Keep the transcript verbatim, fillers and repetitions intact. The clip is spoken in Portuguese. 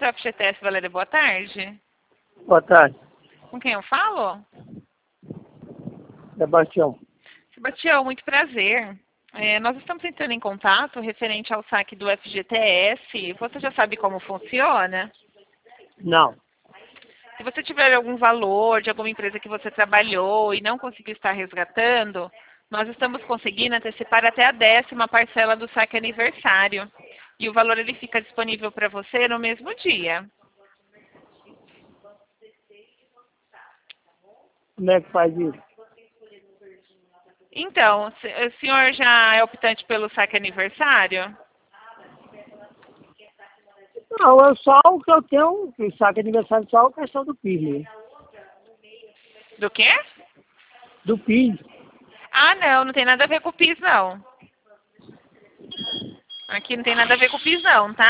F G T S Valéria, boa tarde. Boa tarde, Com quem eu falo? Sebastião. Sebastião, muito prazer. É, nós estamos entrando em contato referente ao saque do F G T S. Você já sabe como funciona? Não, Se você tiver algum valor de alguma empresa que você trabalhou e não conseguiu estar resgatando, nós estamos conseguindo antecipar até a décima parcela do saque aniversário. E o valor ele fica disponível para você no mesmo dia. como é que faz isso? Então, se- o senhor já é optante pelo saque aniversário? Não, eu só o que eu tenho, que saque aniversário só a questão do P I S, né? Do quê? Do P I S. Ah, não, não tem nada a ver com o P I S, não. Aqui não tem nada a ver com o P I S, não, tá?